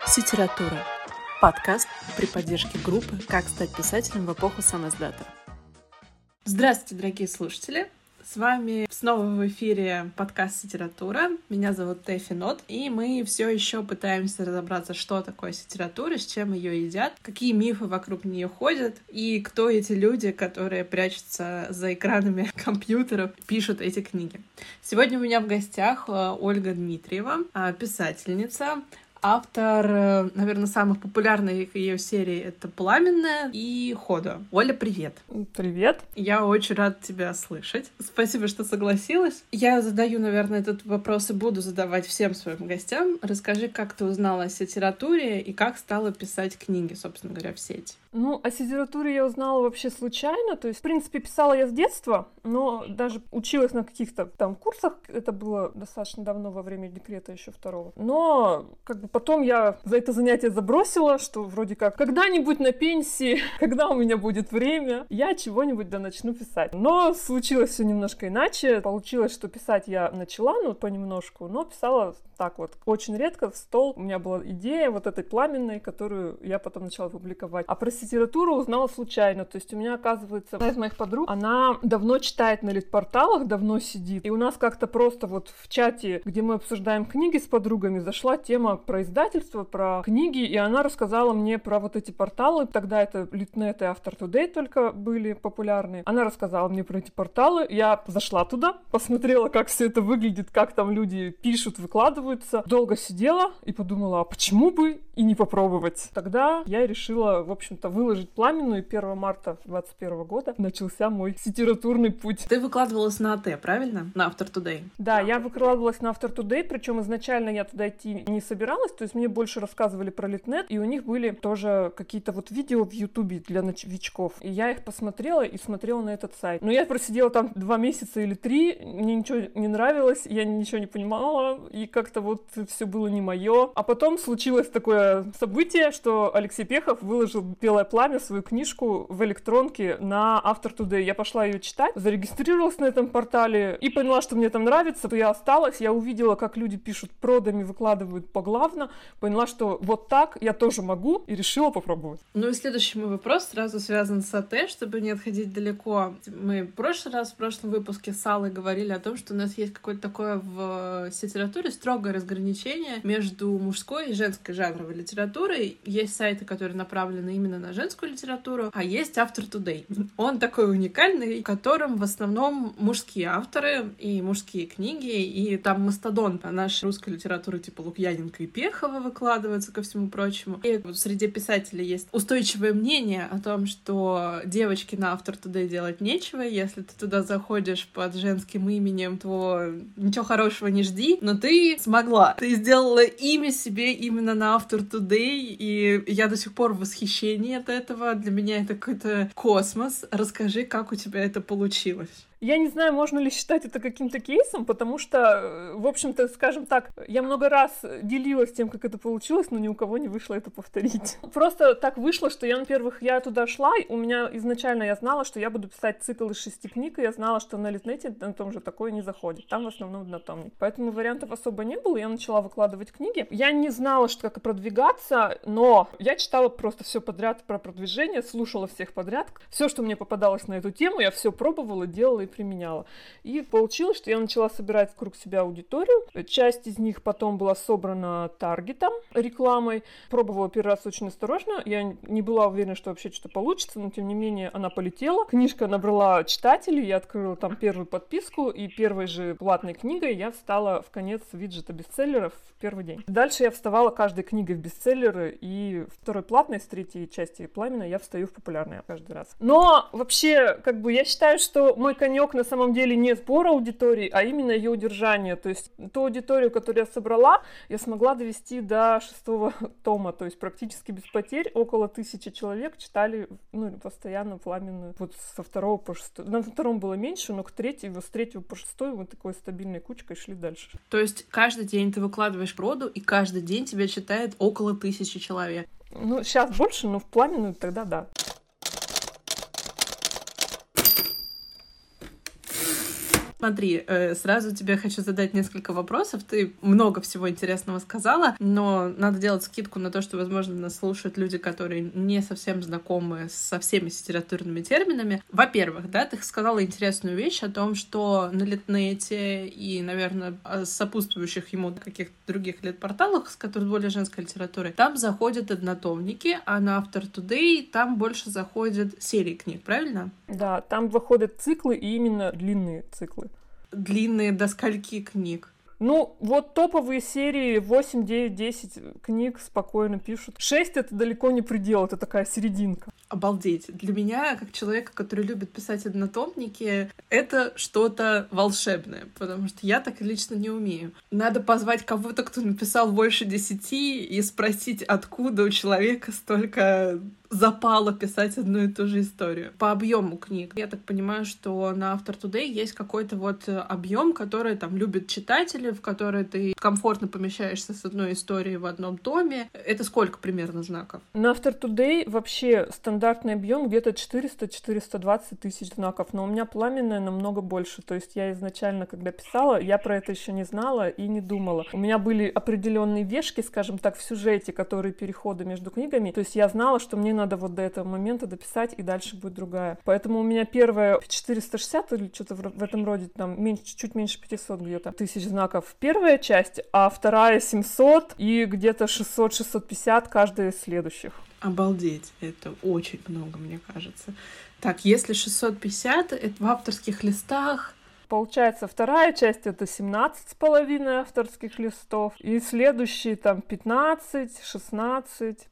Ситература. Подкаст при поддержке группы «Как стать писателем в эпоху самиздата». Здравствуйте, дорогие слушатели! С вами снова в эфире подкаст «Ситература». Меня зовут Тэфи Нот, и мы все еще пытаемся разобраться, что такое ситература, с чем ее едят, какие мифы вокруг нее ходят, и кто эти люди, которые прячутся за экранами компьютеров, пишут эти книги. Сегодня у меня в гостях Ольга Дмитриева, писательница, автор, наверное, самых популярных ее серий — это «Пламенная» и «Хода». Оля, привет! Привет! Я очень рада тебя слышать. Спасибо, что согласилась. Я задаю, наверное, этот вопрос и буду задавать всем своим гостям. Расскажи, как ты узнала о ситературе и как стала писать книги, собственно говоря, в сеть. О ситературе я узнала вообще случайно. То есть, в принципе, писала я с детства, но даже училась на каких-то там курсах. Это было достаточно давно, во время декрета еще второго. Но потом я за это занятие забросила, что вроде как когда-нибудь на пенсии, когда у меня будет время, я чего-нибудь начну писать. Но случилось все немножко иначе. Получилось, что писать я начала, понемножку, но писала так вот, очень редко, в стол. У меня была идея вот этой пламенной, которую я потом начала публиковать. А про ситературу узнала случайно. То есть у меня, оказывается, одна из моих подруг, она давно читает на литпорталах, давно сидит. И у нас как-то просто вот в чате, где мы обсуждаем книги с подругами, зашла тема про издательство, про книги, и она рассказала мне про вот эти порталы. Тогда это Литнет и Автор Тудей только были популярны. Она рассказала мне про эти порталы. Я зашла туда, посмотрела, как все это выглядит, как там люди пишут, выкладываются. Долго сидела и подумала, а почему бы и не попробовать? Тогда я решила, в общем-то, выложить пламенную, и 1 марта 2021 года начался мой ситературный путь. Ты выкладывалась на АТ, правильно? На Автор Тудей? Да, я выкладывалась на Автор Тудей, причем изначально я туда идти не собиралась, то есть мне больше рассказывали про Литнет, и у них были тоже какие-то вот видео в Ютубе для новичков, и я их посмотрела и смотрела на этот сайт. Но я просидела там 2 месяца или 3, мне ничего не нравилось, я ничего не понимала, и как-то вот все было не мое. А потом случилось такое событие, что Алексей Пехов выложил «Белое пламя», свою книжку, в электронке на Автор Тудей. Я пошла ее читать, зарегистрировалась на этом портале и поняла, что мне там нравится, то я осталась, я увидела, как люди пишут продами, выкладывают поглавно, поняла, что вот так я тоже могу, и решила попробовать. И следующий мой вопрос сразу связан с АТ, чтобы не отходить далеко. Мы в прошлом выпуске с Аллой говорили о том, что у нас есть какое-то такое в литературе строгое разграничение между мужской и женской жанровой литературой. Есть сайты, которые направлены именно на женскую литературу, а есть Автор Тудей. Он такой уникальный, в котором в основном мужские авторы и мужские книги, и там мастодонт нашей русской литературы типа Лукьяненко и Пехова выкладываются, ко всему прочему. И вот среди писателей есть устойчивое мнение о том, что девочке на Автор Тудей делать нечего. Если ты туда заходишь под женским именем, то ничего хорошего не жди, но ты смогла. Ты сделала имя себе именно на Автор Тудей, и я до сих пор в восхищении от этого. Для меня это какой-то космос. Расскажи, как у тебя это получилось. Я не знаю, можно ли считать это каким-то кейсом, потому что, в общем-то, скажем так, я много раз делилась тем, как это получилось, но ни у кого не вышло это повторить. Просто так вышло, что я туда шла, у меня изначально я знала, что я буду писать цикл из 6 книг, и я знала, что на Литнете на том же такое не заходит. Там в основном однотомник. Поэтому вариантов особо не было, я начала выкладывать книги. Я не знала, как продвигаться, но я читала просто все подряд про продвижение, слушала всех подряд. Все, что мне попадалось на эту тему, я все пробовала, делала и применяла. И получилось, что я начала собирать вокруг себя аудиторию. Часть из них потом была собрана таргетом, рекламой. Пробовала первый раз очень осторожно. Я не была уверена, что вообще что-то получится, но тем не менее она полетела. Книжка набрала читателей, я открыла там первую подписку, и первой же платной книгой я встала в конец виджета бестселлеров в первый день. Дальше я вставала каждой книгой в бестселлеры, и второй платной, с 3 части «Пламенной» я встаю в популярные каждый раз. Но вообще, я считаю, что мой конец на самом деле не сбор аудитории, а именно ее удержание. То есть ту аудиторию, которую я собрала, я смогла довести до 6 тома. То есть практически без потерь около 1000 человек читали постоянно «Пламенную». Вот со 2 по 6. На 2 было меньше, но с 3 по 6 вот такой стабильной кучкой шли дальше. То есть каждый день ты выкладываешь проду, и каждый день тебя читает около 1000 человек? Сейчас больше, но в «Пламенную» тогда да. Смотри, сразу тебе хочу задать несколько вопросов. Ты много всего интересного сказала, но надо делать скидку на то, что, возможно, нас слушают люди, которые не совсем знакомы со всеми литературными терминами. Во-первых, да, ты сказала интересную вещь о том, что на Литнете и, наверное, сопутствующих ему каких-то других литпорталах, с которых более женской литературы, там заходят однотомники, а на After Today там больше заходят серии книг, правильно? Да, там выходят циклы, и именно длинные циклы. Длинные до скольки книг? Ну, вот топовые серии 8, 9, 10 книг спокойно пишут. 6 — это далеко не предел, это такая серединка. Обалдеть. Для меня, как человека, который любит писать однотомники, это что-то волшебное, потому что я так лично не умею. Надо позвать кого-то, кто написал больше 10, и спросить, откуда у человека столько запала писать одну и ту же историю. По объему книг. Я так понимаю, что на After Today есть какой-то вот объем, который там любят читатели, в который ты комфортно помещаешься с одной историей в одном томе. Это сколько примерно знаков? На After Today вообще стандартный объем где-то 400-420 тысяч знаков, но у меня пламенная намного больше. То есть я изначально, когда писала, я про это еще не знала и не думала. У меня были определенные вешки, скажем так, в сюжете, которые переходы между книгами. То есть я знала, что мне надо вот до этого момента дописать, и дальше будет другая. Поэтому у меня первая 460 или что-то в этом роде, там чуть меньше 500 где-то тысяч знаков первая часть, а вторая 700 и где-то 600-650 каждая из следующих. Обалдеть, это очень много, мне кажется. Так, если 650, это в авторских листах... Получается, вторая часть — это 17,5 авторских листов, и следующие там 15, 16,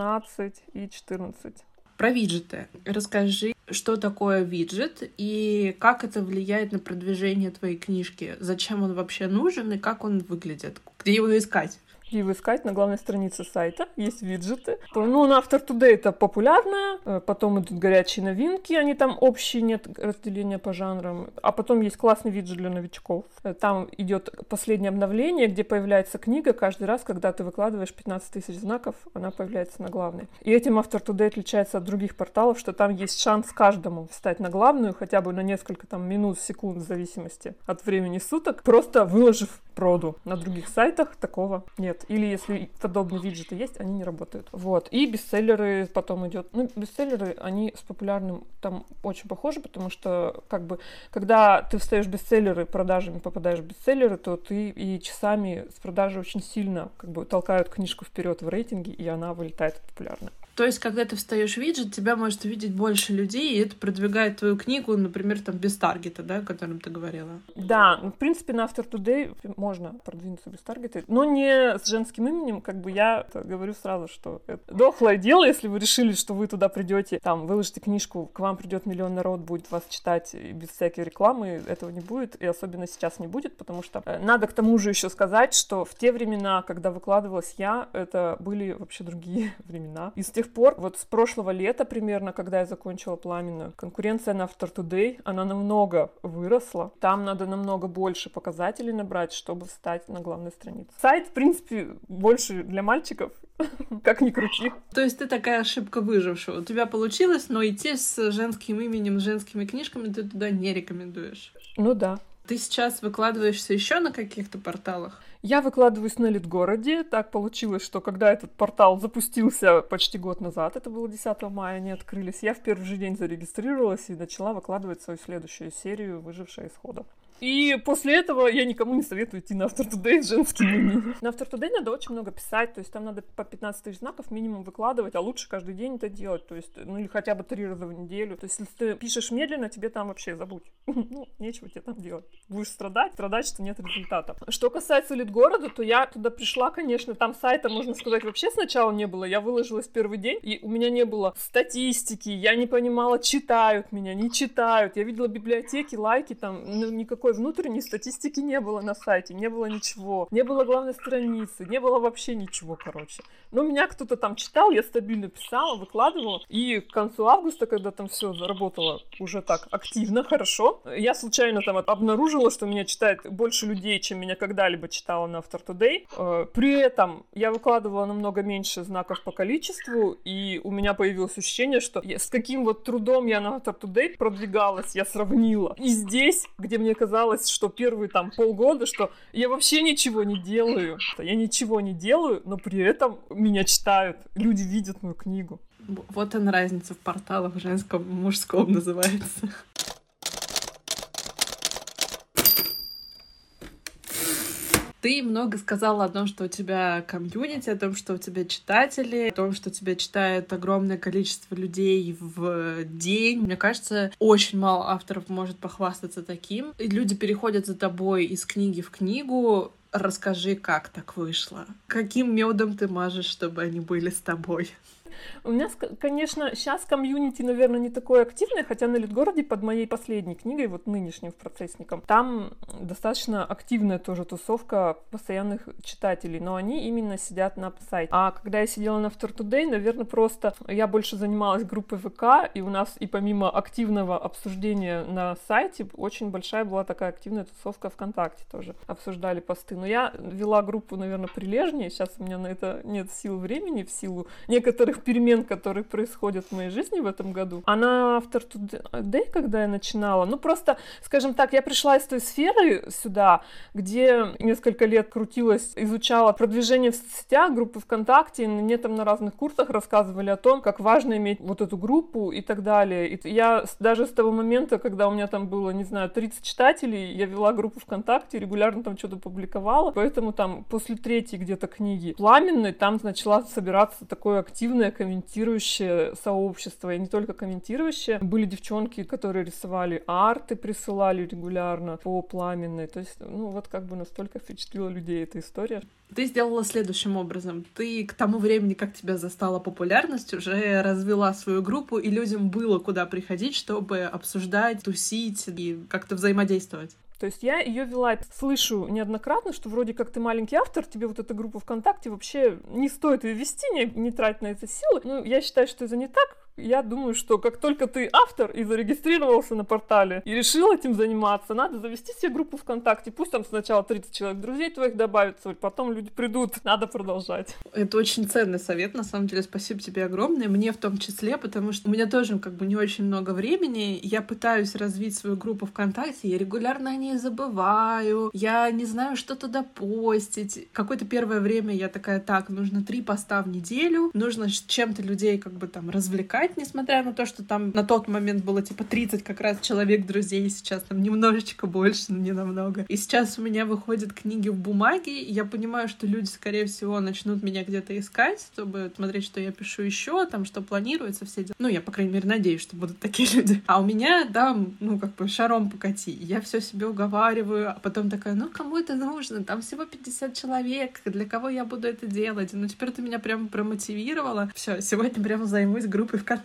16 и 14. Про виджеты. Расскажи, что такое виджет и как это влияет на продвижение твоей книжки. Зачем он вообще нужен и как он выглядит? Где его искать? Его искать на главной странице сайта, есть виджеты. Ну, на After Today это популярное, потом идут горячие новинки, они там общие, нет разделения по жанрам, а потом есть классный виджет для новичков. Там идет последнее обновление, где появляется книга каждый раз, когда ты выкладываешь 15 тысяч знаков, она появляется на главной. И этим After Today отличается от других порталов, что там есть шанс каждому встать на главную, хотя бы на несколько там минут, секунд, в зависимости от времени суток, просто выложив проду. На других сайтах такого нет. Или если подобные виджеты есть, они не работают. Вот. И бестселлеры потом идет. Ну, бестселлеры, они с популярным там очень похожи, потому что, как бы, когда ты встаешь в бестселлеры, продажами попадаешь в бестселлеры, то ты и часами с продажи очень сильно, как бы, толкают книжку вперед в рейтинге, и она вылетает популярно. То есть, когда ты встаешь в виджет, тебя может увидеть больше людей, и это продвигает твою книгу, например, там, без таргета, да, о котором ты говорила? Да, в принципе, на After Today можно продвинуться без таргета, но не с женским именем, как бы я говорю сразу, что это дохлое дело, если вы решили, что вы туда придете, там, выложите книжку, к вам придет миллион народ, будет вас читать, и без всякой рекламы этого не будет, и особенно сейчас не будет, потому что надо к тому же еще сказать, что в те времена, когда выкладывалась я, это были вообще другие времена. И с тех пор, вот с прошлого лета примерно, когда я закончила «Пламенную», конкуренция на After Today, она намного выросла. Там надо намного больше показателей набрать, чтобы встать на главной странице. Сайт, в принципе, больше для мальчиков, как ни крути. То есть ты такая ошибка выжившего. У тебя получилось, но идти с женским именем, с женскими книжками ты туда не рекомендуешь. Ну да. Ты сейчас выкладываешься еще на каких-то порталах? Я выкладываюсь на Литгороде. Так получилось, что когда этот портал запустился почти год назад, это было 10 мая, они открылись, я в первый же день зарегистрировалась и начала выкладывать свою следующую серию «Выжившая из хода». И после этого я никому не советую идти на After Today с женским именем. На After Today надо очень много писать, то есть там надо по 15 тысяч знаков минимум выкладывать, а лучше каждый день это делать, то есть, ну или хотя бы 3 раза в неделю. То есть если ты пишешь медленно, тебе там вообще забудь. Ну, нечего тебе там делать. Будешь страдать, что нет результата. Что касается Литгорода, то я туда пришла, конечно, там сайта, можно сказать, вообще сначала не было. Я выложилась первый день, и у меня не было статистики, я не понимала, читают меня, не читают. Я видела библиотеки, лайки, там, ну, никакой внутренней статистики не было на сайте, не было ничего, не было главной страницы, не было вообще ничего, короче. Но меня кто-то там читал, я стабильно писала, выкладывала, и к концу августа, когда там все заработало уже так активно, хорошо, я случайно там обнаружила, что меня читает больше людей, чем меня когда-либо читала на After Today. При этом я выкладывала намного меньше знаков по количеству, и у меня появилось ощущение, что с каким вот трудом я на After Today продвигалась, я сравнила. И здесь, где мне казалось, казалось, что первые там полгода, что я вообще ничего не делаю. Я ничего не делаю, но при этом меня читают, люди видят мою книгу. Вот она разница в порталах женском и мужском называется. Ты много сказала о том, что у тебя комьюнити, о том, что у тебя читатели, о том, что тебя читает огромное количество людей в день. Мне кажется, очень мало авторов может похвастаться таким. И люди переходят за тобой из книги в книгу. Расскажи, как так вышло? Каким медом ты мажешь, чтобы они были с тобой? У меня, конечно, сейчас комьюнити, наверное, не такое активное, хотя на Литгороде под моей последней книгой, вот нынешним «Процессником», там достаточно активная тоже тусовка постоянных читателей, но они именно сидят на сайте. А когда я сидела на After Today, наверное, просто я больше занималась группой ВК, и у нас и помимо активного обсуждения на сайте, очень большая была такая активная тусовка ВКонтакте тоже. Обсуждали посты. Но я вела группу, наверное, прилежнее, сейчас у меня на это нет сил времени, в силу некоторых перемен, которые происходят в моей жизни в этом году. А на After Today, когда я начинала, ну просто, скажем так, я пришла из той сферы сюда, где несколько лет крутилась, изучала продвижение в соцсетях, группы ВКонтакте, и мне там на разных курсах рассказывали о том, как важно иметь вот эту группу и так далее. И я даже с того момента, когда у меня там было, не знаю, 30 читателей, я вела группу ВКонтакте, регулярно там что-то публиковала, поэтому там после третьей где-то книги «Пламенной» там начала собираться такое активное комментирующее сообщество, и не только комментирующее. Были девчонки, которые рисовали арты, присылали регулярно по «Пламенной». То есть, ну вот как бы настолько впечатлила людей эта история. Ты сделала следующим образом. Ты к тому времени, как тебя застала популярность, уже развела свою группу, и людям было куда приходить, чтобы обсуждать, тусить и как-то взаимодействовать. То есть я ее вела, слышу неоднократно, что вроде как ты маленький автор, тебе вот эта группа ВКонтакте вообще не стоит ее вести, не трать на это силы. Ну, я считаю, что это не так. Я думаю, что как только ты автор и зарегистрировался на портале и решил этим заниматься, надо завести себе группу ВКонтакте. Пусть там сначала 30 человек друзей твоих добавится, потом люди придут. Надо продолжать. Это очень ценный совет, на самом деле. Спасибо тебе огромное. Мне в том числе, потому что у меня тоже как бы не очень много времени. Я пытаюсь развить свою группу ВКонтакте, я регулярно о ней забываю. Я не знаю, что туда постить. Какое-то первое время я такая, так, нужно 3 поста в неделю, нужно чем-то людей как бы там развлекать, несмотря на то, что там на тот момент было типа 30 как раз человек друзей, сейчас там немножечко больше, но не намного. И сейчас у меня выходят книги в бумаге, и я понимаю, что люди, скорее всего, начнут меня где-то искать, чтобы смотреть, что я пишу еще, там, что планируется, все дела. Ну, я, по крайней мере, надеюсь, что будут такие люди. А у меня, да, ну, как бы шаром покати. Я все себе уговариваю, а потом такая, ну, кому это нужно? Там всего 50 человек, для кого я буду это делать? Ну, теперь ты меня прямо промотивировала. Все, сегодня прямо займусь группой ВКонтакте.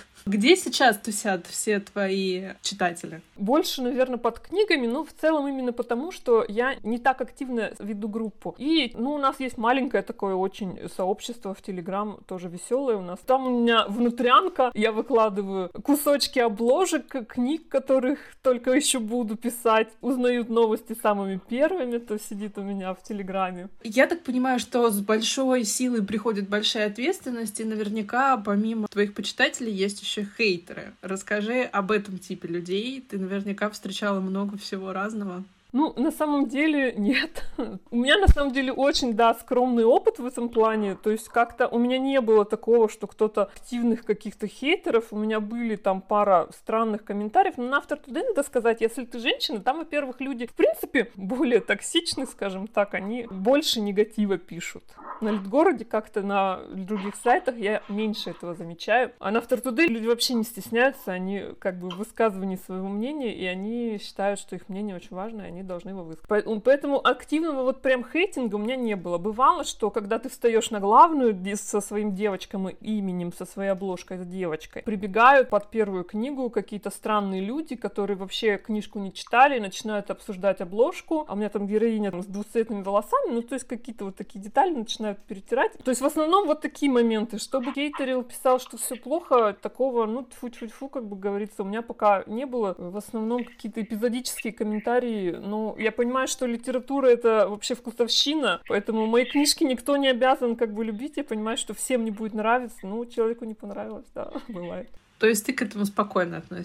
Где сейчас тусят все твои читатели? Больше, наверное, под книгами, но в целом именно потому, что я не так активно веду группу. И, ну, у нас есть маленькое такое очень сообщество в Телеграм, тоже веселое у нас. Там у меня внутрянка, я выкладываю кусочки обложек книг, которых только еще буду писать. Узнают новости самыми первыми, то сидит у меня в Телеграме. Я так понимаю, что с большой силой приходит большая ответственность, и наверняка помимо твоих почитателей есть еще хейтеры. Расскажи об этом типе людей. Ты наверняка встречала много всего разного. Ну, на самом деле, нет. У меня, на самом деле, очень, да, скромный опыт в этом плане. То есть как-то у меня не было такого, что кто-то активных каких-то хейтеров. У меня были там пара странных комментариев. Но на After Today, надо сказать, если ты женщина, там, во-первых, люди, в принципе, более токсичны, скажем так. Они больше негатива пишут. На Литгороде как-то на других сайтах я меньше этого замечаю. А на After Today люди вообще не стесняются. Они как бы в высказывании своего мнения, и они считают, что их мнение очень важно, и они должны его высказать. Поэтому активного вот прям хейтинга у меня не было. Бывало, что когда ты встаешь на главную со своим девочком и именем, со своей обложкой с девочкой, прибегают под первую книгу какие-то странные люди, которые вообще книжку не читали, начинают обсуждать обложку, а у меня там героиня с двухцветными волосами, ну то есть какие-то вот такие детали начинают перетирать. То есть в основном вот такие моменты. Чтобы хейтерил, писал, что все плохо, такого, ну тьфу-тьфу-тьфу, как бы говорится, у меня пока не было. В основном какие-то эпизодические комментарии. Ну, я понимаю, что литература — это вообще вкусовщина, поэтому мои книжки никто не обязан как бы любить. Я понимаю, что всем не будет нравиться. Ну, человеку не понравилось, да, бывает. То есть ты к этому спокойно относишься?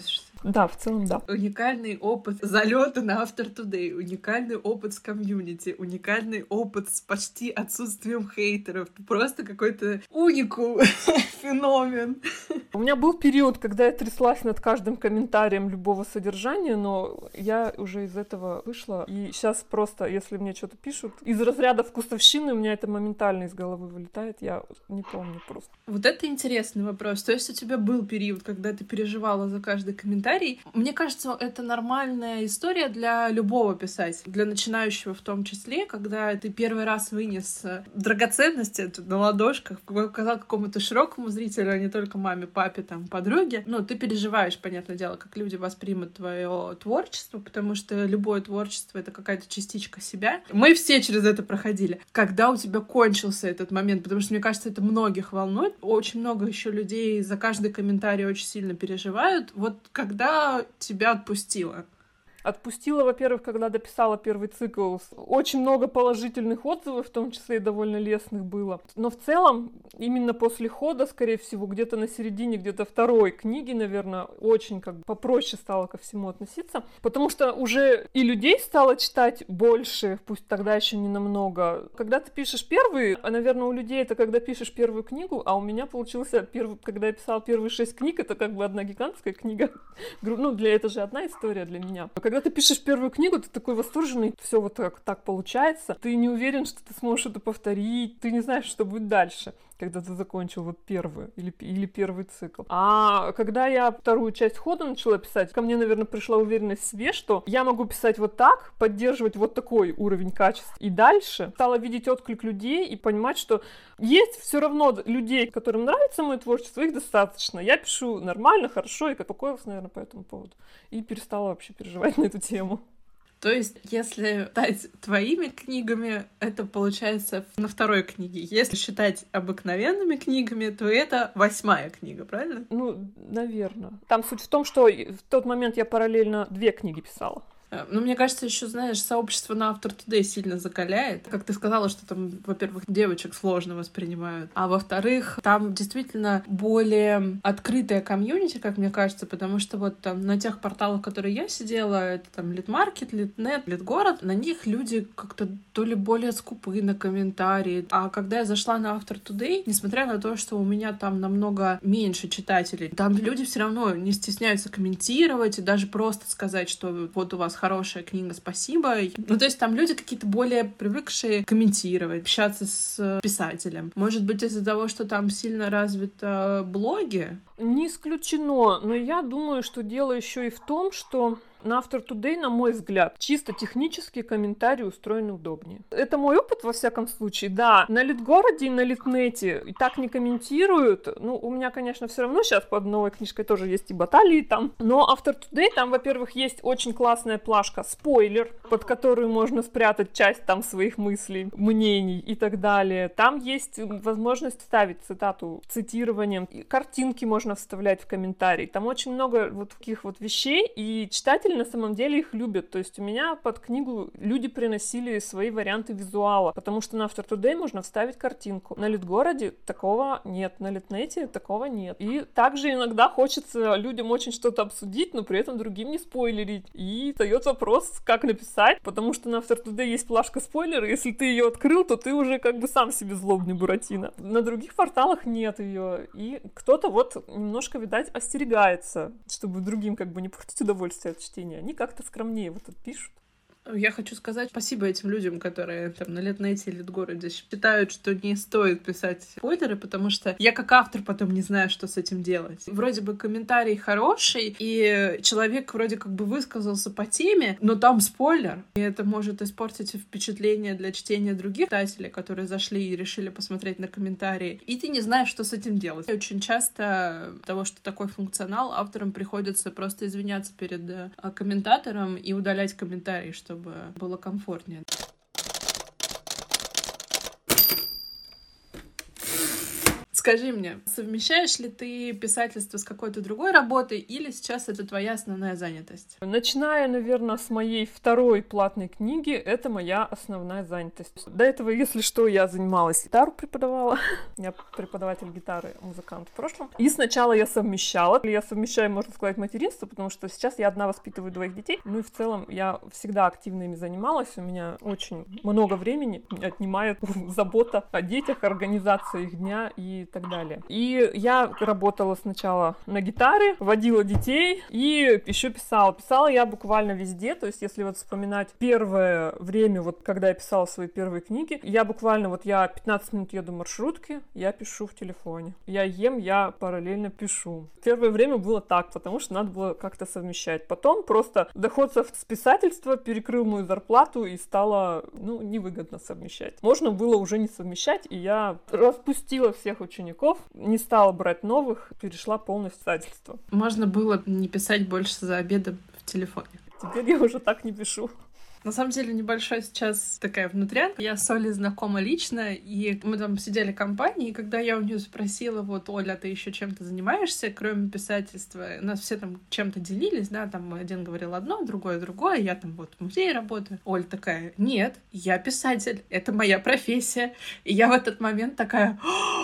Да, в целом, да. Уникальный опыт залета на After Today, уникальный опыт с комьюнити, уникальный опыт с почти отсутствием хейтеров. Просто какой-то уникум, феномен. У меня был период, когда я тряслась над каждым комментарием любого содержания, но я уже из этого вышла. И сейчас просто, если мне что-то пишут, из разряда вкусовщины у меня это моментально из головы вылетает. Я не помню просто. Вот это интересный вопрос. То есть у тебя был период, когда ты переживала за каждый комментарий. Мне кажется, это нормальная история для любого писателя, для начинающего в том числе, когда ты первый раз вынес драгоценности на ладошках, показал какому-то широкому зрителю, а не только маме, папе, там, подруге. Ну, ты переживаешь, понятное дело, как люди воспримут твое творчество, потому что любое творчество — это какая-то частичка себя. Мы все через это проходили. Когда у тебя кончился этот момент? Потому что, мне кажется, это многих волнует. Очень много еще людей за каждый комментарий очень сильно переживают. Вот когда тебя отпустило? Отпустила, во-первых, когда дописала первый цикл. Очень много положительных отзывов, в том числе и довольно лестных было. Но в целом, именно после хода, скорее всего, где-то на середине, где-то второй книги, наверное, очень как бы попроще стало ко всему относиться. Потому что уже и людей стало читать больше, пусть тогда еще не намного. Когда ты пишешь первый, а, наверное, у людей это когда пишешь первую книгу, а у меня получился первый, когда я писала первые 6 книг, это как бы одна гигантская книга. Ну, это же одна история для меня. Когда ты пишешь первую книгу, ты такой восторженный, все вот так получается. Ты не уверен, что ты сможешь это повторить, ты не знаешь, что будет дальше, когда ты закончил вот первую или первый цикл. А когда я вторую часть хода начала писать, ко мне, наверное, пришла уверенность в себе, что я могу писать вот так, поддерживать вот такой уровень качества. И дальше стала видеть отклик людей и понимать, что есть все равно людей, которым нравится мое творчество, их достаточно. Я пишу нормально, хорошо, и успокоилась, наверное, по этому поводу. И перестала вообще переживать на эту тему. То есть, если считать твоими книгами, это получается на второй книге. Если считать обыкновенными книгами, то это 8-я книга, правильно? Ну, наверное. Там суть в том, что в тот момент я параллельно 2 книги писала. Ну, мне кажется, еще, знаешь, сообщество на After Today сильно закаляет. Как ты сказала, что там, во-первых, девочек сложно воспринимают, а во-вторых, там действительно более открытая комьюнити, как мне кажется, потому что вот там на тех порталах, которые я сидела, это там Литмаркет, Литнет, Литгород, на них люди как-то то ли более скупы на комментарии. А когда я зашла на After Today, несмотря на то, что у меня там намного меньше читателей, там люди все равно не стесняются комментировать и даже просто сказать, что вот у вас хорошая книга, спасибо. Ну, то есть там люди какие-то более привыкшие комментировать, общаться с писателем. Может быть, из-за того, что там сильно развиты блоги? Не исключено, но я думаю, что дело еще и в том, что на After Today, на мой взгляд, чисто технические комментарии устроены удобнее. Это мой опыт, во всяком случае, да. На Литгороде и на Литнете и так не комментируют. Ну, у меня, конечно, все равно сейчас под новой книжкой тоже есть и баталии там. Но After Today, там, во-первых, есть очень классная плашка «Спойлер», под которую можно спрятать часть там своих мыслей, мнений и так далее. Там есть возможность вставить цитату цитированием. И картинки можно вставлять в комментарии. Там очень много вот таких вот вещей, и читатели на самом деле их любят. То есть у меня под книгу люди приносили свои варианты визуала, потому что на After Today можно вставить картинку. На Литгороде такого нет, на Литнете такого нет. И также иногда хочется людям очень что-то обсудить, но при этом другим не спойлерить. И встает вопрос, как написать, потому что на After Today есть плашка спойлера, если ты ее открыл, то ты уже как бы сам себе злобный Буратино. На других порталах нет ее. И кто-то вот немножко, видать, остерегается, чтобы другим как бы не портить удовольствие от чтения. Они как-то скромнее вот тут пишут. Я хочу сказать спасибо этим людям, которые там на Литнете или Литгороде считают, что не стоит писать спойлеры, потому что я как автор потом не знаю, что с этим делать. Вроде бы комментарий хороший, и человек вроде как бы высказался по теме, но там спойлер, и это может испортить впечатление для чтения других читателей, которые зашли и решили посмотреть на комментарии, и ты не знаешь, что с этим делать. И очень часто того, что такой функционал, авторам приходится просто извиняться перед комментатором и удалять комментарии, чтобы было Скажи мне, совмещаешь ли ты писательство с какой-то другой работой или сейчас это твоя основная занятость? Начиная, наверное, с моей второй платной книги, это моя основная занятость. До этого, если что, я занималась гитару, преподавала. Я преподаватель гитары, музыкант в прошлом. И сначала я совмещала. Я совмещаю, можно сказать, материнство, потому что сейчас я одна воспитываю 2 детей. Ну и в целом я всегда активно ими занималась. У меня очень много времени отнимает забота о детях, организация их дня и так далее. И я работала сначала на гитаре, водила детей и еще писала. Писала я буквально везде, то есть если вот вспоминать первое время, вот когда я писала свои первые книги, я буквально, я 15 минут еду в маршрутке, я пишу в телефоне. Я ем, я параллельно пишу. Первое время было так, потому что надо было как-то совмещать. Потом просто доход с писательства перекрыл мою зарплату и стало, невыгодно совмещать. Можно было уже не совмещать, и я распустила всех учеников, не стала брать новых, перешла полностью в писательство. Можно было не писать больше за обедом в телефоне. Теперь я уже так не пишу. На самом деле, небольшая сейчас такая внутрянка. Я с Олей знакома лично, и мы там сидели в компании, и когда я у нее спросила, Оля, ты еще чем-то занимаешься, кроме писательства? Нас все там чем-то делились, да, там один говорил одно, другое, я там в музее работаю. Оля такая, нет, я писатель, это моя профессия. И я в этот момент такая...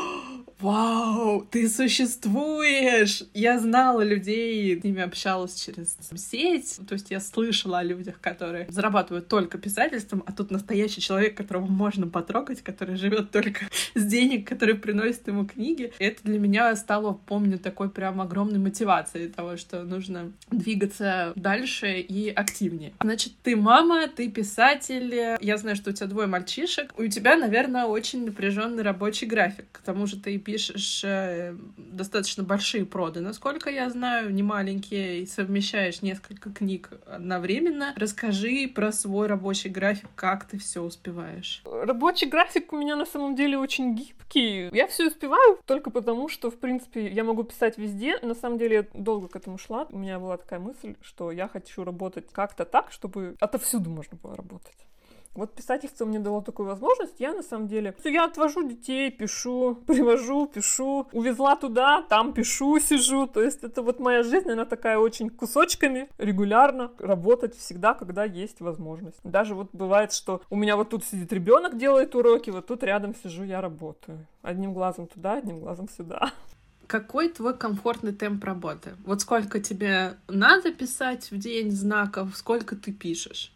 Вау, ты существуешь! Я знала людей, с ними общалась через сеть, то есть я слышала о людях, которые зарабатывают только писательством, а тут настоящий человек, которого можно потрогать, который живет только с денег, которые приносят ему книги. И это для меня стало, помню, такой прям огромной мотивацией того, что нужно двигаться дальше и активнее. Значит, ты мама, ты писатель, я знаю, что у тебя 2 мальчишек, у тебя, наверное, очень напряженный рабочий график, к тому же ты пишешь достаточно большие проды, насколько я знаю, не маленькие, и совмещаешь несколько книг одновременно. Расскажи про свой рабочий график, как ты все успеваешь. Рабочий график у меня на самом деле очень гибкий. Я все успеваю только потому, что, в принципе, я могу писать везде. На самом деле, я долго к этому шла. У меня была такая мысль, что я хочу работать как-то так, чтобы отовсюду можно было работать. Вот писательство мне дало такую возможность. Я, на самом деле, я отвожу детей, пишу, привожу, пишу, увезла туда, там пишу, сижу. То есть это моя жизнь, она такая очень кусочками, регулярно работать всегда, когда есть возможность. Даже бывает, что у меня тут сидит ребенок, делает уроки, тут рядом сижу, я работаю. Одним глазом туда, одним глазом сюда. Какой твой комфортный темп работы? Сколько тебе надо писать в день знаков, сколько ты пишешь?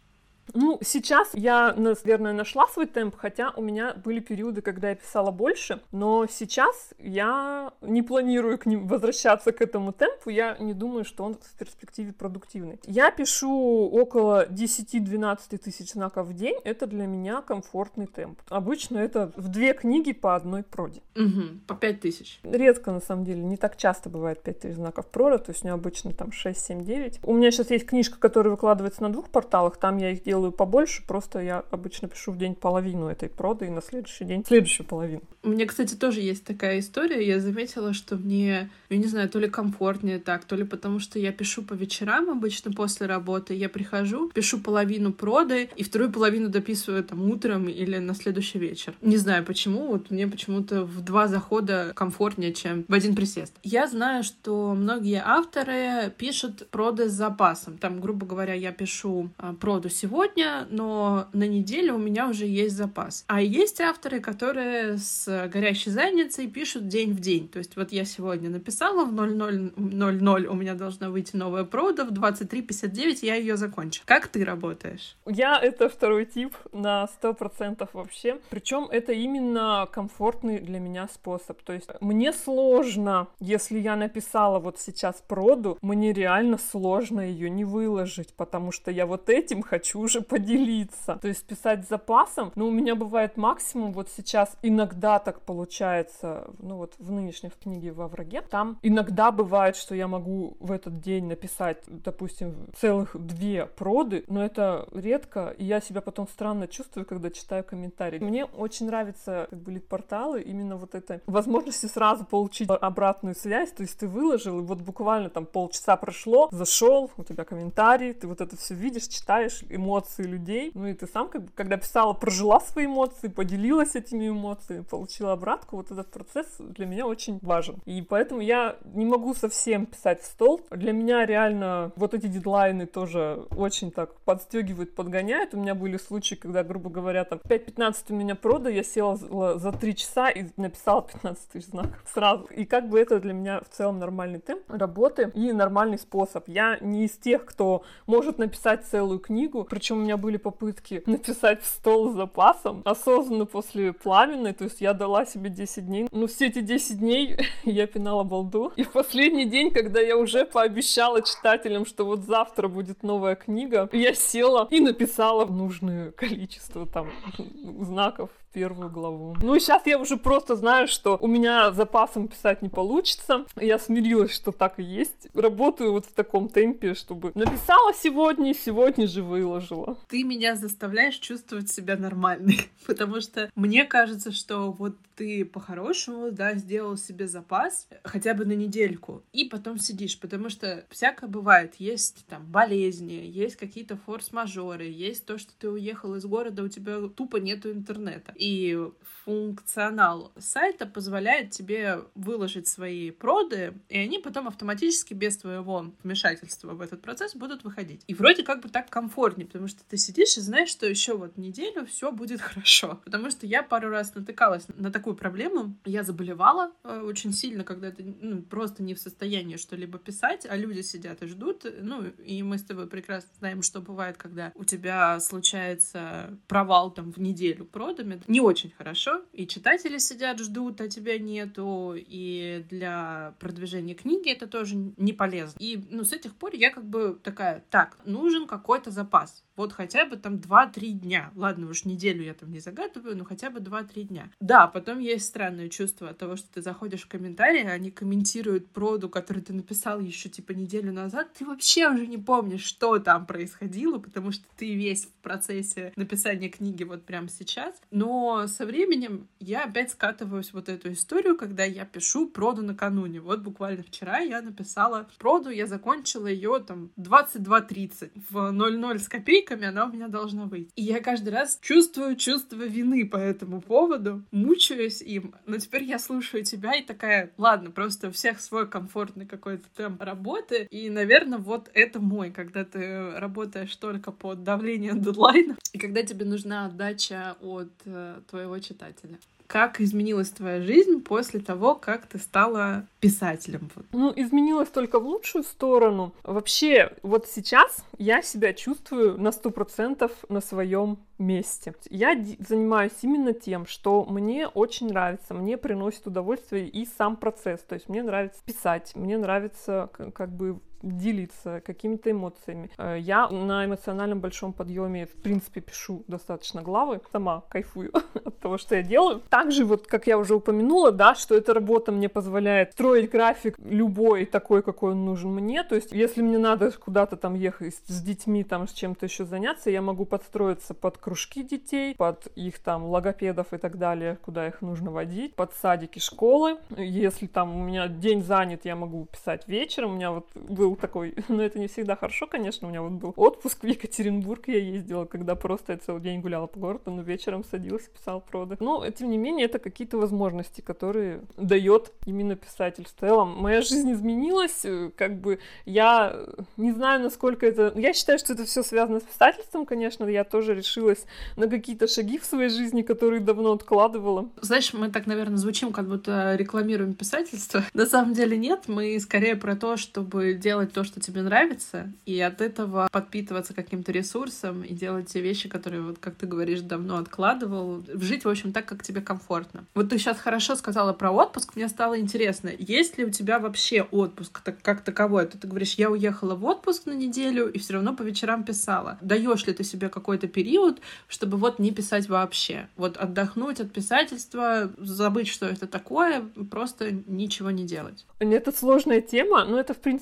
Сейчас я, наверное, нашла свой темп, хотя у меня были периоды, когда я писала больше, но сейчас я не планирую возвращаться к этому темпу, я не думаю, что он в перспективе продуктивный. Я пишу около 10-12 тысяч знаков в день, это для меня комфортный темп. Обычно это в 2 книги по 1 проде. По 5000. Редко, на самом деле, не так часто бывает 5000 знаков прода, то есть у меня обычно там 6, 7, 9. У меня сейчас есть книжка, которая выкладывается на 2 порталах, там я их делаю побольше, просто я обычно пишу в день половину этой проды и на следующий день следующую половину. У меня, кстати, тоже есть такая история. Я заметила, что мне, я не знаю, то ли комфортнее так, то ли потому, что я пишу по вечерам обычно после работы. Я прихожу, пишу половину проды и вторую половину дописываю утром или на следующий вечер. Не знаю почему, мне почему-то в 2 захода комфортнее, чем в 1 присест. Я знаю, что многие авторы пишут проды с запасом. Там, грубо говоря, я пишу проду сегодня, но на неделю у меня уже есть запас. А есть авторы, которые с горящей задницей пишут день в день. То есть я сегодня написала, в 00:00 у меня должна выйти новая прода, в 23:59 я ее закончу. Как ты работаешь? Я это второй тип на 100% вообще. Причем это именно комфортный для меня способ. То есть мне сложно, если я написала сейчас проду, мне реально сложно ее не выложить, потому что я этим хочу уже поделиться. То есть писать с запасом, у меня бывает максимум, сейчас иногда так получается, в нынешней книге «Во враге», там иногда бывает, что я могу в этот день написать, допустим, целых 2 проды, но это редко, и я себя потом странно чувствую, когда читаю комментарии. Мне очень нравятся лид-порталы, именно этой возможности сразу получить обратную связь, то есть ты выложил, и буквально полчаса прошло, зашел, у тебя комментарий, ты это все видишь, читаешь, эмоции эмоции людей. Ну и ты сам, как бы, когда писала, прожила свои эмоции, поделилась этими эмоциями, получила обратку. Вот этот процесс для меня очень важен. И поэтому я не могу совсем писать в стол. Для меня реально вот эти дедлайны тоже очень так подстегивают, подгоняют. У меня были случаи, когда, грубо говоря, там 5:15 у меня прода, я села за 3 часа и написала 15 тысяч знаков сразу. И как бы это для меня в целом нормальный темп работы и нормальный способ. Я не из тех, кто может написать целую книгу. Причем у меня были попытки написать в стол с запасом, осознанно после пламенной. То есть я дала себе 10 дней. Но все эти 10 дней я пинала балду. И в последний день, когда я уже пообещала читателям, что вот завтра будет новая книга, я села и написала нужное количество там знаков в первую главу. Ну и сейчас я уже просто знаю, что у меня запасом писать не получится. Я смирилась, что так и есть. Работаю вот в таком темпе, чтобы написала сегодня же выложила. Ты меня заставляешь чувствовать себя нормальной, потому что мне кажется, что вот ты по-хорошему, да, сделал себе запас хотя бы на недельку, и потом сидишь, потому что всякое бывает. Есть там болезни, есть какие-то форс-мажоры, есть то, что ты уехал из города, у тебя тупо нету интернета. И функционал сайта позволяет тебе выложить свои проды, и они потом автоматически без твоего вмешательства в этот процесс будут выходить. И вроде как бы так комфортнее, потому что ты сидишь и знаешь, что еще вот неделю все будет хорошо. Потому что я пару раз натыкалась на такую проблему. Я заболевала очень сильно, когда ты просто не в состоянии что-либо писать, а люди сидят и ждут. Ну, и мы с тобой прекрасно знаем, что бывает, когда у тебя случается провал там в неделю продами. Не очень хорошо. И читатели сидят, ждут, а тебя нету. И для продвижения книги это тоже не полезно. И, с этих пор я как бы такая, так, нужен какой-то запас. Вот хотя бы там 2-3 дня. Ладно, уж неделю я там не загадываю, но хотя бы 2-3 дня. Да, потом есть странное чувство от того, что ты заходишь в комментарии, они комментируют проду, которую ты написал еще типа неделю назад. Ты вообще уже не помнишь, что там происходило, потому что ты весь в процессе написания книги вот прямо сейчас. Но со временем я опять скатываюсь в вот эту историю, когда я пишу проду накануне. Вот буквально вчера я написала проду, я закончила ее там 22:30. В 00 с копейками она у меня должна выйти. И я каждый раз чувствую чувство вины по этому поводу, мучаюсь им. Но теперь я слушаю тебя и такая, ладно, просто у всех свой комфортный какой-то темп работы. И, наверное, вот это мой, когда ты работаешь только под давлением дедлайна, и когда тебе нужна отдача от твоего читателя. Как изменилась твоя жизнь после того, как ты стала писателем? Изменилась только в лучшую сторону. Вообще, вот сейчас я себя чувствую на 100% на своем месте. Я занимаюсь именно тем, что мне очень нравится, мне приносит удовольствие и сам процесс. То есть мне нравится писать, мне нравится как бы делиться какими-то эмоциями. Я на эмоциональном большом подъеме, в принципе, пишу достаточно главы. Сама кайфую от того, что я делаю. Также, вот, как я уже упомянула, да, что эта работа мне позволяет строить график любой такой, какой он нужен мне. То есть, если мне надо куда-то там ехать с детьми, там, с чем-то еще заняться, я могу подстроиться под кружки детей, под их там логопедов и так далее, куда их нужно водить, под садики, школы. Если там у меня день занят, я могу писать вечером. У меня вот был такой, но это не всегда хорошо, конечно, у меня вот был отпуск в Екатеринбург, я ездила, когда просто я целый день гуляла по городу, но вечером садилась и писала проды. Но, тем не менее, это какие-то возможности, которые дает именно писатель. В целом, моя жизнь изменилась, как бы я не знаю, насколько это... Я считаю, что это все связано с писательством, конечно, я тоже решилась на какие-то шаги в своей жизни, которые давно откладывала. Знаешь, мы так, наверное, звучим, как будто рекламируем писательство. На самом деле нет, мы скорее про то, чтобы делать то, что тебе нравится, и от этого подпитываться каким-то ресурсом и делать те вещи, которые, вот как ты говоришь, давно откладывал. Жить, в общем, так, как тебе комфортно. Вот ты сейчас хорошо сказала про отпуск, мне стало интересно, есть ли у тебя вообще отпуск как таковой? Ты говоришь, я уехала в отпуск на неделю и все равно по вечерам писала. Даешь ли ты себе какой-то период, чтобы вот не писать вообще? Вот отдохнуть от писательства, забыть, что это такое, просто ничего не делать. Это сложная тема, но это, в принципе, наверное,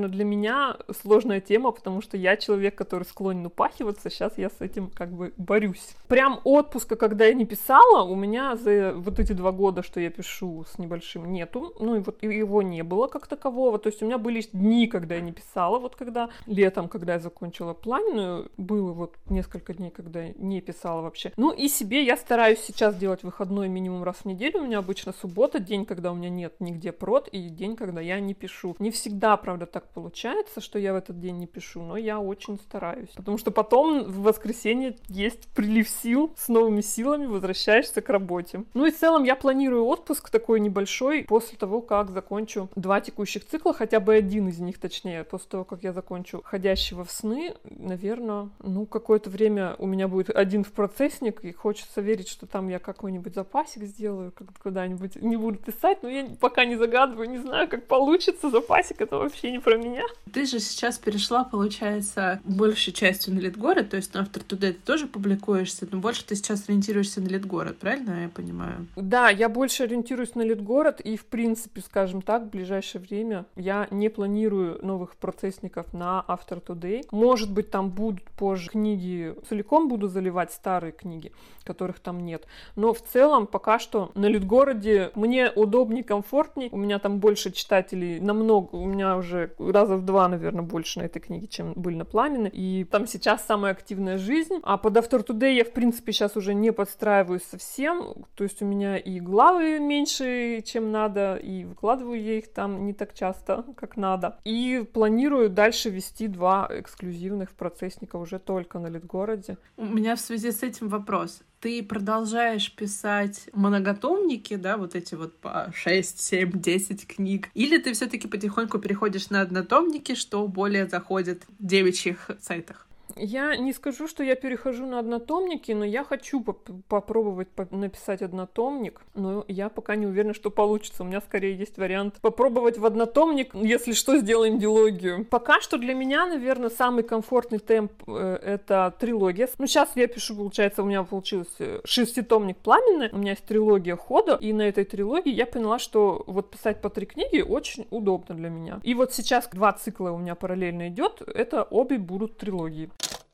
наверное, для меня сложная тема, потому что я человек, который склонен упахиваться, сейчас я с этим как бы борюсь. Прям отпуска, когда я не писала, у меня за вот эти 2 года, что я пишу с небольшим, нету, ну и вот его не было как такового, то есть у меня были дни, когда я не писала, вот когда летом, когда я закончила пламенную, было вот несколько дней, когда я не писала вообще. Ну и себе я стараюсь сейчас делать выходной минимум раз в неделю, у меня обычно суббота, день, когда у меня нет нигде прод, и день, когда я не пишу. Не всегда, правда, так получается, что я в этот день не пишу, но я очень стараюсь, потому что потом в воскресенье есть прилив сил, с новыми силами возвращаешься к работе. Ну и в целом я планирую отпуск такой небольшой после того, как закончу 2 текущих цикла, хотя бы один из них, точнее, после того, как я закончу «Ходящего в сны», наверное, ну, какое-то время у меня будет один в процессник, и хочется верить, что там я какой-нибудь запасик сделаю, куда-нибудь не буду писать, но я пока не загадываю, не знаю, как получится, запасик — это вообще не про меня. Ты же сейчас перешла, получается, большей частью на Литгород, то есть на After Today ты тоже публикуешься, но больше ты сейчас ориентируешься на Литгород, правильно я понимаю? Да, я больше ориентируюсь на Литгород, и, в принципе, скажем так, в ближайшее время я не планирую новых процессников на After Today. Может быть, там будут позже книги, целиком буду заливать старые книги, которых там нет. Но в целом пока что на Литгороде мне удобнее, комфортнее. У меня там больше читателей, намного, у меня уже раза в 2, наверное, больше на этой книге, чем были на Пламенной. И там сейчас самая активная жизнь. А под After Today я, в принципе, сейчас уже не подстраиваюсь совсем. То есть у меня и главы меньше, чем надо, и выкладываю я их там не так часто, как надо. И планирую дальше вести 2 эксклюзивных процессника уже только на Литгороде. У меня в связи с этим вопрос. Ты продолжаешь писать многотомники, да, вот эти вот по 6, 7, 10 книг? Или ты все-таки потихоньку переходишь на однотомники, что более заходит в девичьих сайтах? Я не скажу, что я перехожу на однотомники, но я хочу попробовать написать однотомник, но я пока не уверена, что получится. У меня скорее есть вариант попробовать в однотомник, если что, сделаем дилогию. Пока что для меня, наверное, самый комфортный темп это трилогия. Ну, сейчас я пишу, получается, у меня получилось 6-томник «Пламенный», у меня есть трилогия «Хода», и на этой трилогии я поняла, что вот писать по 3 книги очень удобно для меня. И вот сейчас 2 цикла у меня параллельно идет, это обе будут трилогии.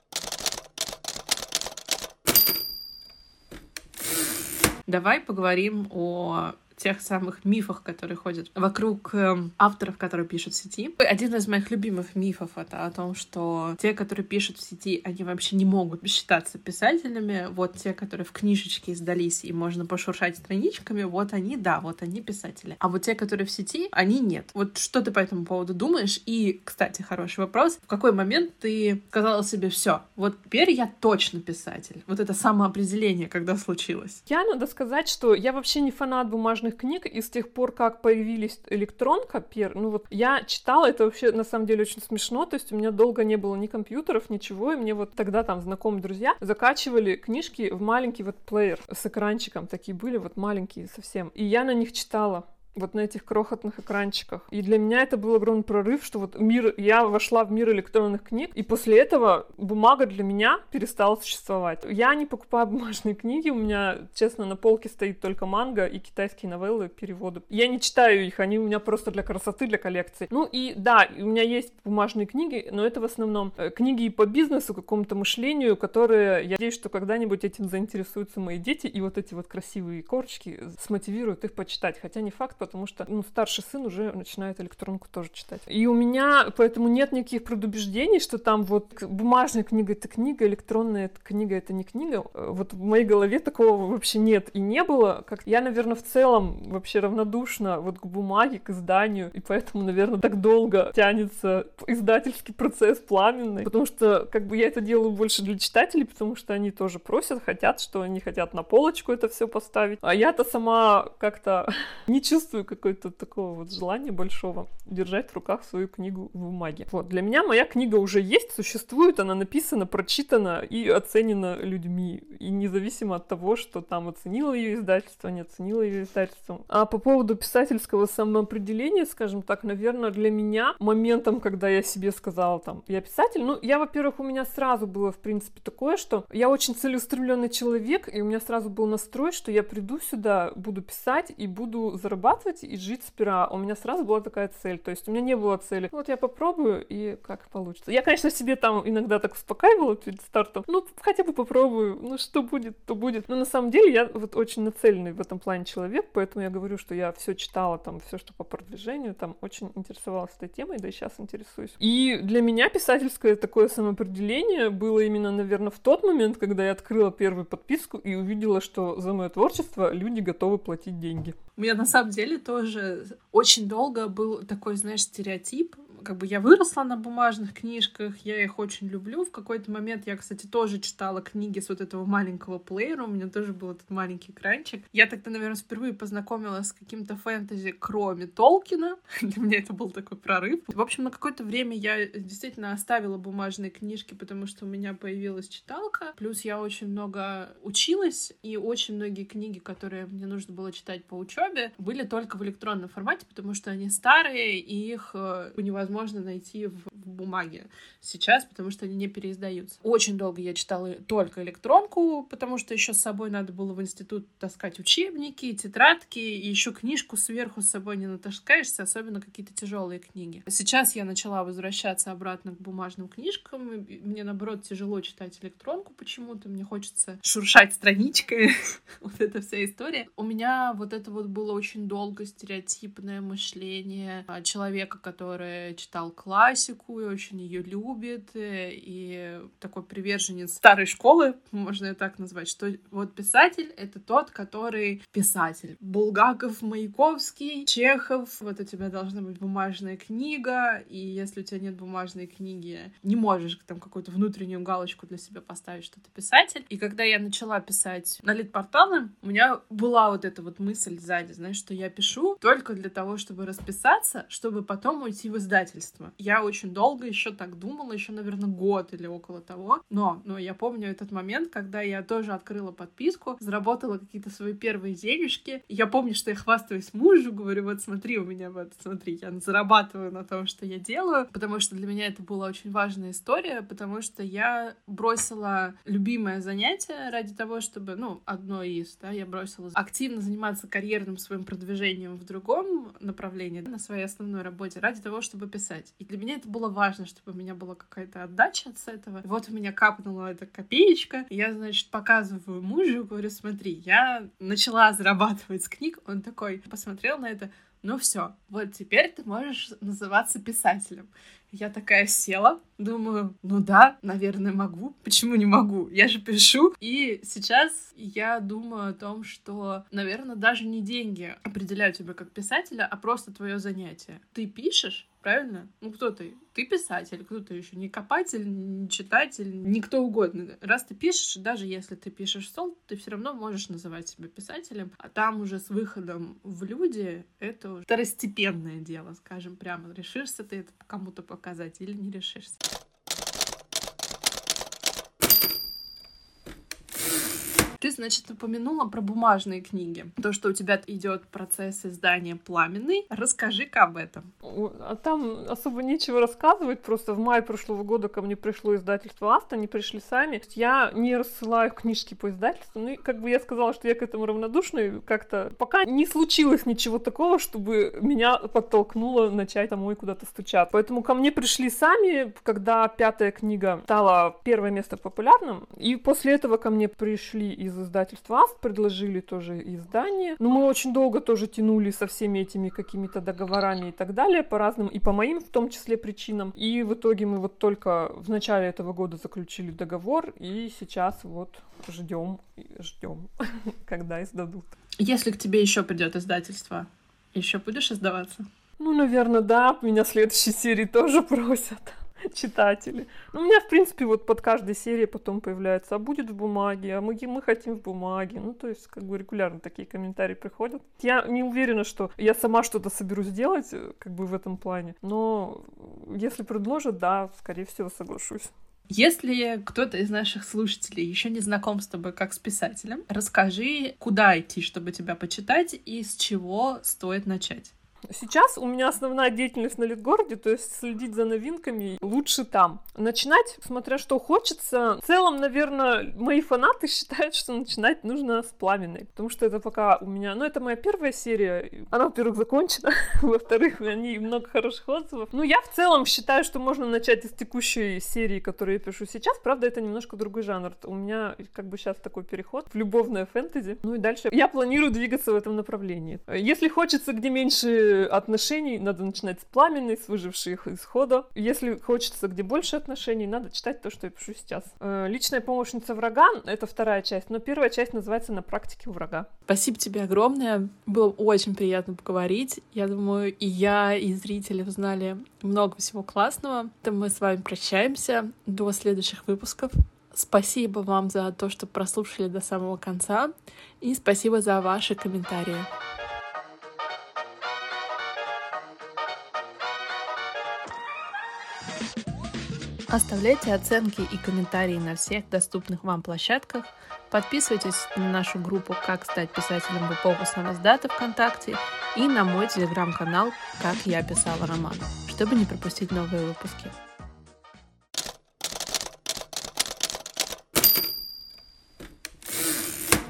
Давай поговорим о тех самых мифах, которые ходят вокруг авторов, которые пишут в сети. Один из моих любимых мифов — это о том, что те, которые пишут в сети, они вообще не могут считаться писателями. Вот те, которые в книжечке издались, и можно пошуршать страничками, вот они, да, вот они писатели. А вот те, которые в сети, они нет. Вот что ты по этому поводу думаешь? И, кстати, хороший вопрос. В какой момент ты сказала себе: все, вот теперь я точно писатель? Вот это самоопределение когда случилось? Надо сказать, что я вообще не фанат бумажных книг, и с тех пор, как появились электронка, ну вот я читала, это вообще на самом деле очень смешно, то есть у меня долго не было ни компьютеров, ничего, и мне вот тогда там знакомые друзья закачивали книжки в маленький вот плеер с экранчиком, такие были вот маленькие совсем, и я на них читала. Вот на этих крохотных экранчиках. И для меня это был огромный прорыв, что вот я вошла в мир электронных книг, и после этого бумага для меня перестала существовать. Я не покупаю бумажные книги, у меня, честно, на полке стоит только манга и китайские новеллы, переводы. Я не читаю их, они у меня просто для красоты, для коллекции. Ну и да, у меня есть бумажные книги, но это в основном книги по бизнесу, какому-то мышлению, которые, я надеюсь, что когда-нибудь этим заинтересуются мои дети, и вот эти вот красивые корочки смотивируют их почитать. Хотя не факт, потому что старший сын уже начинает электронку тоже читать. И у меня поэтому нет никаких предубеждений, что там вот бумажная книга — это книга, электронная книга — это не книга. Вот в моей голове такого вообще нет и не было. Я, наверное, в целом вообще равнодушна вот к бумаге, к изданию, и поэтому, наверное, так долго тянется издательский процесс «Пламенный», потому что как бы я это делаю больше для читателей, потому что они тоже просят, хотят, что они хотят на полочку это все поставить. А я-то сама как-то не чувствую какое-то такого вот желания большого держать в руках свою книгу в бумаге. Вот, для меня моя книга уже есть, существует, она написана, прочитана и оценена людьми. И независимо от того, что там оценило ее издательство, не оценило ее издательство. А по поводу писательского самоопределения, скажем так, наверное, для меня моментом, когда я себе сказала, там, я писатель, во-первых, у меня сразу было, в принципе, такое, что я очень целеустремленный человек, и у меня сразу был настрой, что я приду сюда, буду писать и буду зарабатывать зарабатывать и жить с пера. У меня сразу была такая цель. То есть у меня не было цели. Вот я попробую, и как получится. Я, конечно, себе там иногда так успокаивала перед стартом. Ну, хотя бы попробую. Ну, что будет, то будет. Но на самом деле я вот очень нацеленный в этом плане человек, поэтому я говорю, что я все читала, там, все, что по продвижению, там, очень интересовалась этой темой, да и сейчас интересуюсь. И для меня писательское такое самоопределение было именно, наверное, в тот момент, когда я открыла первую подписку и увидела, что за мое творчество люди готовы платить деньги. У меня на самом деле тоже очень долго был такой, знаешь, стереотип. Как бы я выросла на бумажных книжках, я их очень люблю. В какой-то момент я, кстати, тоже читала книги с вот этого маленького плеера, у меня тоже был этот маленький экранчик. Я тогда, наверное, впервые познакомилась с каким-то фэнтези, кроме Толкина. Для меня это был такой прорыв. В общем, на какое-то время я действительно оставила бумажные книжки, потому что у меня появилась читалка. Плюс я очень много училась, и очень многие книги, которые мне нужно было читать по учебе, были только в электронном формате, потому что они старые, и их невозможно найти в бумаге сейчас, потому что они не переиздаются. Очень долго я читала только электронку, потому что еще с собой надо было в институт таскать учебники, тетрадки, и еще книжку сверху с собой не натаскаешься, особенно какие-то тяжелые книги. Сейчас я начала возвращаться обратно к бумажным книжкам, и мне, наоборот, тяжело читать электронку почему-то, мне хочется шуршать страничкой, вот эта вся история. У меня вот это вот было очень долго стереотипное мышление человека, который читал классику и очень ее любит, и такой приверженец старой школы, можно ее так назвать, что вот писатель — это тот, который писатель. Булгаков, Маяковский, Чехов, вот у тебя должна быть бумажная книга, и если у тебя нет бумажной книги, не можешь там какую-то внутреннюю галочку для себя поставить, что ты писатель. И когда я начала писать на литпорталы, у меня была вот эта вот мысль сзади, знаешь, что я пишу только для того, чтобы расписаться, чтобы потом уйти в издательство. Я очень долго еще так думала, еще, наверное, год или около того. Но я помню этот момент, когда я тоже открыла подписку, заработала какие-то свои первые денежки. Я помню, что я хвастаюсь мужу, говорю, вот смотри, у меня вот, смотри, я зарабатываю на том, что я делаю, потому что для меня это была очень важная история, потому что я бросила любимое занятие ради того, чтобы, одно из, я бросила активно заниматься карьерным своим продвижением в другом направлении, на своей основной работе, ради того, чтобы писать. И для меня это было важно, чтобы у меня была какая-то отдача от этого. Вот у меня капнула эта копеечка. Я, значит, показываю мужу, говорю, смотри, я начала зарабатывать с книг. Он такой посмотрел на это. Ну все, вот теперь ты можешь называться писателем. Я такая села, думаю, ну да, наверное, могу. Почему не могу? Я же пишу. И сейчас я думаю о том, что, наверное, даже не деньги определяют тебя как писателя, а просто твое занятие. Ты пишешь, правильно? Ну, кто ты? Ты писатель, кто ты еще? Не копатель, не читатель, никто угодно. Раз ты пишешь, даже если ты пишешь в стол, ты все равно можешь называть себя писателем, а там уже с выходом в люди это уже второстепенное дело, скажем прямо. Решишься ты это кому-то показать или не решишься. Ты, значит, упомянула про бумажные книги. То, что у тебя идет процесс издания пламенный. Расскажи-ка об этом. А там особо нечего рассказывать. Просто в мае прошлого года ко мне пришло издательство «Аста», они пришли сами. Я не рассылаю книжки по издательству. Ну, и как бы я сказала, что я к этому равнодушна. И как-то пока не случилось ничего такого, чтобы меня подтолкнуло начать самой куда-то стучаться. Поэтому ко мне пришли сами, когда 5-я книга стала первое место в популярном. И после этого ко мне пришли из издательства «Аст», предложили тоже издание. Но мы очень долго тоже тянули со всеми этими какими-то договорами и так далее, по разным, и по моим в том числе причинам. И в итоге мы вот только в начале этого года заключили договор, и сейчас вот ждем, когда издадут. Если к тебе еще придет издательство, еще будешь издаваться? Ну, наверное, да. Меня в следующей серии тоже просят читатели. Ну, у меня, в принципе, вот под каждой серией потом появляется, а будет в бумаге, а мы хотим в бумаге. Ну, то есть, как бы регулярно такие комментарии приходят. Я не уверена, что я сама что-то соберусь делать, как бы в этом плане. Но если предложат, да, скорее всего, соглашусь. Если кто-то из наших слушателей еще не знаком с тобой как с писателем, расскажи, куда идти, чтобы тебя почитать, и с чего стоит начать. Сейчас у меня основная деятельность на Литгороде, то есть следить за новинками лучше там. Начинать, смотря что хочется. В целом, наверное, мои фанаты считают, что начинать нужно с Пламенной, потому что это пока у меня... Ну, это моя первая серия. Она, во-первых, закончена, во-вторых, о ней много хороших отзывов. Ну, я в целом считаю, что можно начать из текущей серии, которую я пишу сейчас. Правда, это немножко другой жанр. У меня как бы сейчас такой переход в любовное фэнтези. Ну и дальше я планирую двигаться в этом направлении. Если хочется где меньше отношений, надо начинать с Пламенной, с выживших исхода. Если хочется где больше отношений, надо читать то, что я пишу сейчас. Личная помощница врага — это вторая часть, но первая часть называется «На практике у врага». Спасибо тебе огромное. Было очень приятно поговорить. Я думаю, и я, и зрители узнали много всего классного. То мы с вами прощаемся до следующих выпусков. Спасибо вам за то, что прослушали до самого конца. И спасибо за ваши комментарии. Оставляйте оценки и комментарии на всех доступных вам площадках. Подписывайтесь на нашу группу «Как стать писателем в эпоху самоздата» ВКонтакте и на мой телеграм-канал «Как я писала роман», чтобы не пропустить новые выпуски.